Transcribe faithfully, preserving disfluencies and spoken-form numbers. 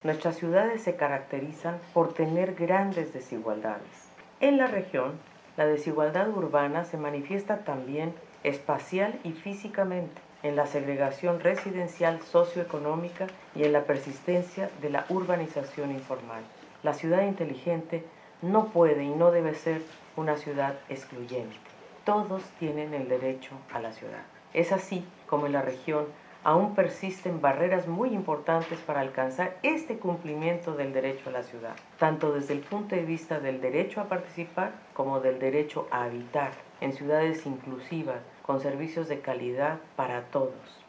Nuestras ciudades se caracterizan por tener grandes desigualdades. En la región, la desigualdad urbana se manifiesta también espacial y físicamente, en la segregación residencial socioeconómica y en la persistencia de la urbanización informal. La ciudad inteligente no puede y no debe ser una ciudad excluyente. Todos tienen el derecho a la ciudad. Es así como en la región aún persisten barreras muy importantes para alcanzar este cumplimiento del derecho a la ciudad, tanto desde el punto de vista del derecho a participar como del derecho a habitar en ciudades inclusivas con servicios de calidad para todos.